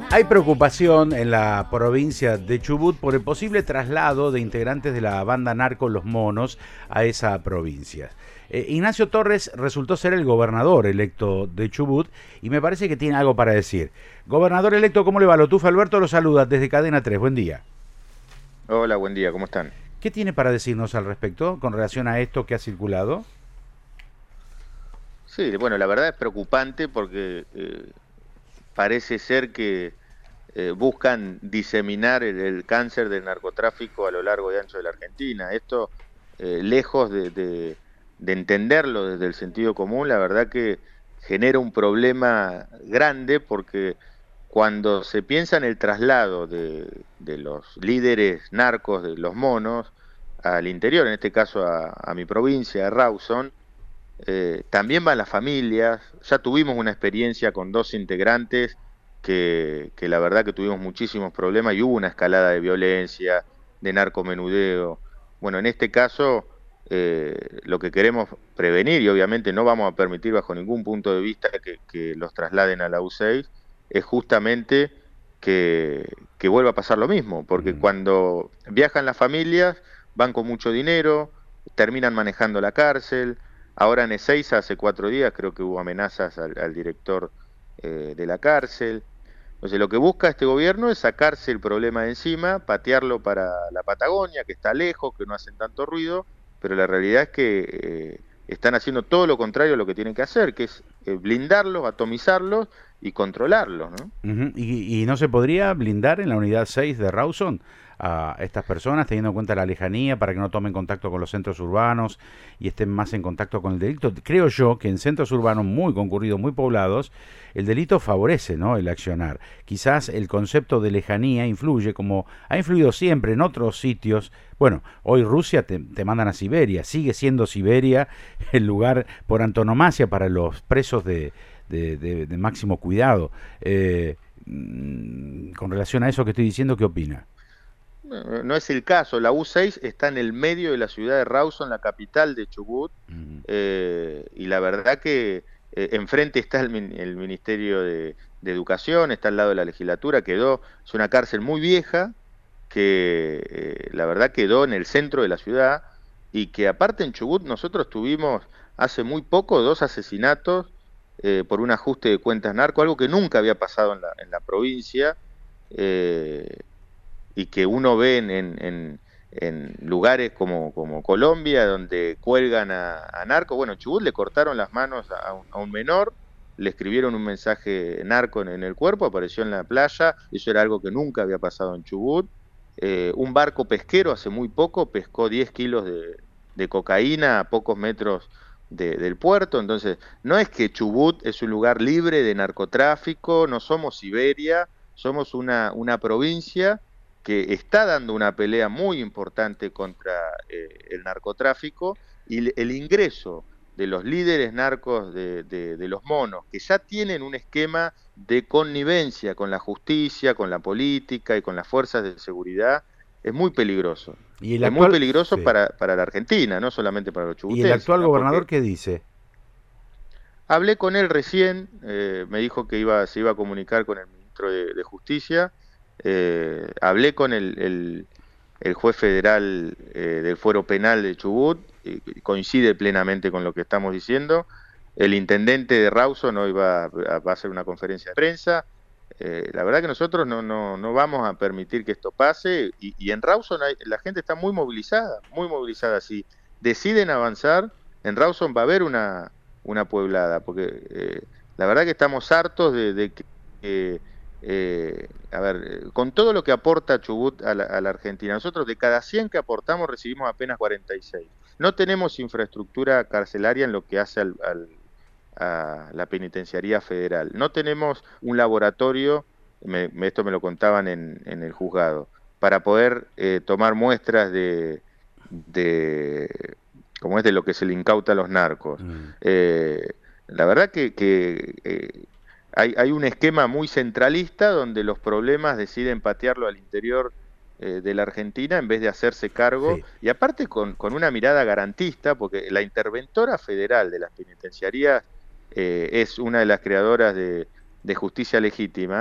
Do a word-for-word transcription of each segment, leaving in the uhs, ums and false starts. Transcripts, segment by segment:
Hay preocupación en la provincia de Chubut por el posible traslado de integrantes de la banda narco Los Monos a esa provincia. Eh, Ignacio Torres resultó ser el gobernador electo de Chubut y me parece que tiene algo para decir. Gobernador electo, ¿cómo le va? Lotufa Alberto lo saluda desde Cadena tres. Buen día. Hola, buen día, ¿cómo están? ¿Qué tiene para decirnos al respecto con relación a esto que ha circulado? Sí, bueno, la verdad es preocupante porque eh, parece ser que eh, buscan diseminar el, el cáncer del narcotráfico a lo largo y ancho de la Argentina. Esto, eh, lejos de, de, de entenderlo desde el sentido común, la verdad que genera un problema grande porque cuando se piensa en el traslado de, de los líderes narcos de Los Monos al interior, en este caso a, a mi provincia, a Rawson, Eh, también van las familias. Ya tuvimos una experiencia con dos integrantes que, que la verdad que tuvimos muchísimos problemas y hubo una escalada de violencia, de narcomenudeo. Bueno, en este caso eh, lo que queremos prevenir, y obviamente no vamos a permitir bajo ningún punto de vista que, que los trasladen a la U seis, es justamente que, que vuelva a pasar lo mismo, porque Mm. cuando viajan las familias van con mucho dinero, terminan manejando la cárcel. Ahora en Ezeiza, hace cuatro días, creo que hubo amenazas al, al director eh, de la cárcel. Entonces, lo que busca este gobierno es sacarse el problema de encima, patearlo para la Patagonia, que está lejos, que no hacen tanto ruido, pero la realidad es que eh, están haciendo todo lo contrario a lo que tienen que hacer, que es eh, blindarlos, atomizarlos y controlarlos, ¿no? Ujú. ¿Y, y no se podría blindar en la unidad seis de Rawson a estas personas, teniendo en cuenta la lejanía, para que no tomen contacto con los centros urbanos y estén más en contacto con el delito? Creo yo que en centros urbanos muy concurridos, muy poblados, el delito favorece, ¿no?, el accionar. Quizás el concepto de lejanía influye, como ha influido siempre en otros sitios. Bueno, hoy Rusia te, te mandan a Siberia, sigue siendo Siberia el lugar por antonomasia para los presos de De, de, de máximo cuidado. Eh, con relación a eso que estoy diciendo, ¿qué opina? No, no es el caso. La U seis está en el medio de la ciudad de Rawson, la capital de Chubut, Mm. eh, y la verdad que eh, enfrente está el, el Ministerio de, de Educación, está al lado de la legislatura, quedó, es una cárcel muy vieja, que eh, la verdad quedó en el centro de la ciudad, y que aparte en Chubut nosotros tuvimos hace muy poco dos asesinatos eh, por un ajuste de cuentas narco, algo que nunca había pasado en la, en la provincia, eh, y que uno ve en, en, en, en lugares como, como Colombia, donde cuelgan a, a narcos. Bueno, en Chubut le cortaron las manos a un, a un menor, le escribieron un mensaje narco en, en el cuerpo, apareció en la playa, eso era algo que nunca había pasado en Chubut. Eh, un barco pesquero hace muy poco pescó diez kilos de, de cocaína a pocos metros de, del puerto. Entonces, no es que Chubut es un lugar libre de narcotráfico, no somos Siberia, somos una, una provincia que está dando una pelea muy importante contra eh, el narcotráfico, y el ingreso de los líderes narcos de, de, de Los Monos, que ya tienen un esquema de connivencia con la justicia, con la política y con las fuerzas de seguridad, es muy peligroso. ¿Y el Es muy actual, peligroso sí. para, para la Argentina, no solamente para los ¿Y el chubutenses, actual ¿no? gobernador Porque qué dice? hablé con él recién, eh, me dijo que iba, se iba a comunicar con el ministro de, de Justicia, eh, hablé con el, el, el juez federal eh, del Fuero Penal de Chubut, y coincide plenamente con lo que estamos diciendo. El intendente de Rawson hoy va, va a hacer una conferencia de prensa. Eh, la verdad que nosotros no, no, no vamos a permitir que esto pase, y, y en Rawson hay, la gente está muy movilizada, muy movilizada. Si deciden avanzar, en Rawson va a haber una una pueblada, porque eh, la verdad que estamos hartos de, de que, eh, eh, a ver, eh, con todo lo que aporta Chubut a la, a la Argentina, nosotros de cada cien que aportamos recibimos apenas cuarenta y seis. No tenemos infraestructura carcelaria en lo que hace al, al, a la penitenciaría federal. No tenemos un laboratorio, me, esto me lo contaban en, en el juzgado, para poder eh, tomar muestras de, de como es de lo que se le incauta a los narcos. Mm. Eh, la verdad que, que eh, hay, hay un esquema muy centralista donde los problemas deciden patearlo al interior eh, de la Argentina en vez de hacerse cargo, Sí. y aparte con, con una mirada garantista, porque la interventora federal de las penitenciarías eh, es una de las creadoras de, de Justicia Legítima,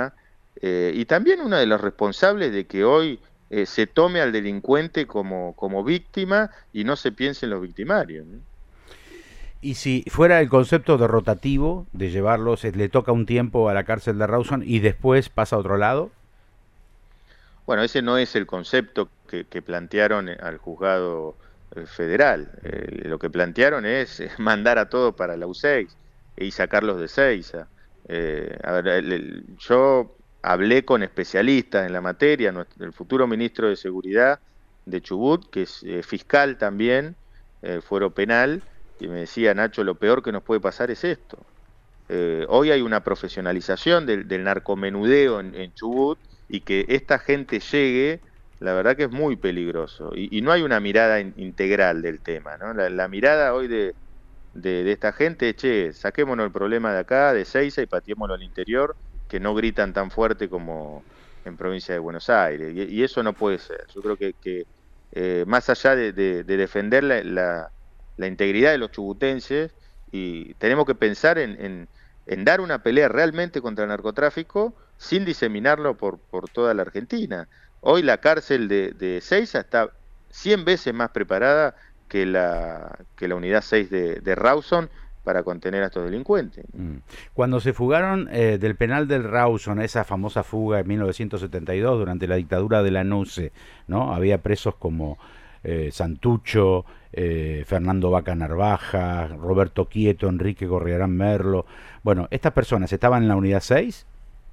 eh, y también uno de los responsables de que hoy eh, se tome al delincuente como, como víctima y no se piense en los victimarios, ¿no? Y si fuera el concepto de rotativo, de llevarlos, le toca un tiempo a la cárcel de Rawson y después pasa a otro lado. Bueno, ese no es el concepto que, que plantearon al juzgado federal. Eh, lo que plantearon es mandar a todos para la U seis y sacarlos de Seiza. Eh, a ver, el, el, yo hablé con especialistas en la materia, nuestro, el futuro ministro de Seguridad de Chubut, que es eh, fiscal también, eh, fuero penal, y me decía, Nacho, lo peor que nos puede pasar es esto. Eh, hoy hay una profesionalización del, del narcomenudeo en, en Chubut, y que esta gente llegue, la verdad que es muy peligroso. Y, y no hay una mirada in, integral del tema, ¿no? La, la mirada hoy de, de, de esta gente es, che, saquémonos el problema de acá, de Seiza, y pateémoslo al interior, que no gritan tan fuerte como en provincia de Buenos Aires. Y, y eso no puede ser. Yo creo que, que eh, más allá de, de, de defender la, la, la integridad de los chubutenses, y tenemos que pensar en, en, en dar una pelea realmente contra el narcotráfico, sin diseminarlo por, por toda la Argentina. Hoy la cárcel de, de Seiza está cien veces más preparada que la, que la unidad seis de, de Rawson para contener a estos delincuentes. Cuando se fugaron eh, del penal del Rawson, esa famosa fuga en mil novecientos setenta y dos, durante la dictadura de Lanusse, ¿no? Había presos como eh, Santucho, eh, Fernando Vaca Narvaja, Roberto Quieto, Enrique Gorriarán Merlo. Bueno, ¿estas personas estaban en la unidad seis?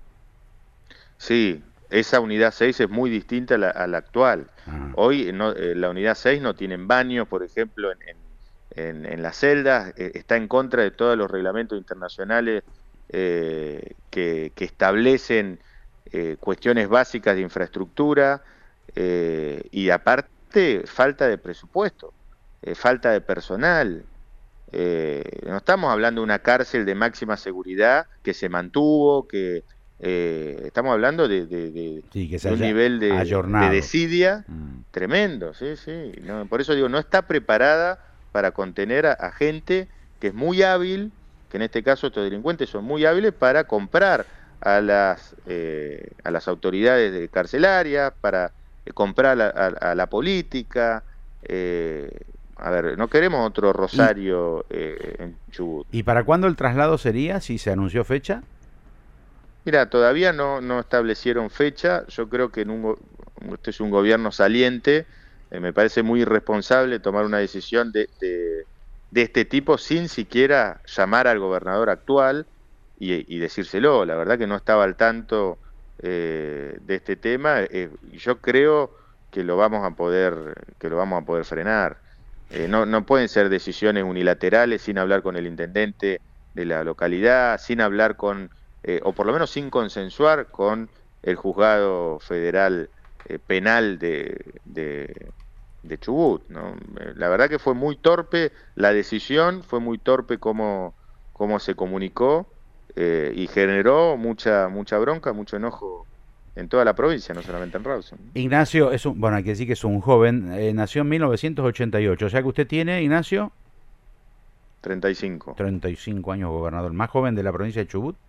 Sí, esa unidad seis es muy distinta a la, a la actual. Ah. Hoy no, eh, la unidad seis no tienen baños, por ejemplo, en, en, en, en las celdas, eh, está en contra de todos los reglamentos internacionales eh, que, que establecen eh, cuestiones básicas de infraestructura eh, y aparte falta de presupuesto, eh, falta de personal. Eh, no estamos hablando de una cárcel de máxima seguridad que se mantuvo, que... Eh, estamos hablando de, de, de, sí, que de un nivel de, de desidia mm. tremendo, sí, sí. No, por eso digo, no está preparada para contener a, a gente que es muy hábil, que en este caso estos delincuentes son muy hábiles para comprar a las eh, a las autoridades de carcelarias, para eh, comprar a, a, a la política. Eh, a ver, no queremos otro Rosario ¿Y, eh, en Chubut. ¿Y para cuándo el traslado sería, si se anunció fecha? Mira, todavía no, no establecieron fecha. Yo creo que en un, este es un gobierno saliente. Eh, me parece muy irresponsable tomar una decisión de, de, de este tipo sin siquiera llamar al gobernador actual y, y decírselo. La verdad que no estaba al tanto eh, de este tema. Eh, y yo creo que lo vamos a poder, que lo vamos a poder frenar. Eh, no, no pueden ser decisiones unilaterales sin hablar con el intendente de la localidad, sin hablar con Eh, o por lo menos sin consensuar con el juzgado federal eh, penal de, de, de Chubut, ¿no? Eh, la verdad que fue muy torpe la decisión, fue muy torpe cómo, cómo se comunicó eh, y generó mucha mucha bronca, mucho enojo en toda la provincia, no solamente en Rawson. Ignacio, es un, bueno, hay que decir que es un joven, eh, nació en mil novecientos ochenta y ocho, o sea que usted tiene, Ignacio... treinta y cinco. treinta y cinco años, gobernador, más joven de la provincia de Chubut.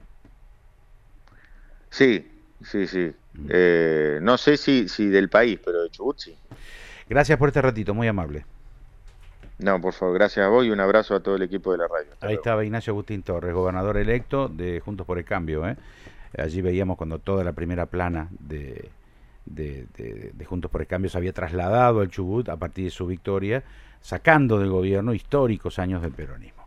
Sí, sí, sí. Eh, no sé si, si del país, pero de Chubut sí. Gracias por este ratito, muy amable. No, por favor, gracias a vos y un abrazo a todo el equipo de la radio. Hasta Ahí luego. estaba Ignacio Agustín Torres, gobernador electo de Juntos por el Cambio. ¿eh? Allí veíamos cuando toda la primera plana de, de, de, de Juntos por el Cambio se había trasladado al Chubut a partir de su victoria, sacando del gobierno históricos años del peronismo.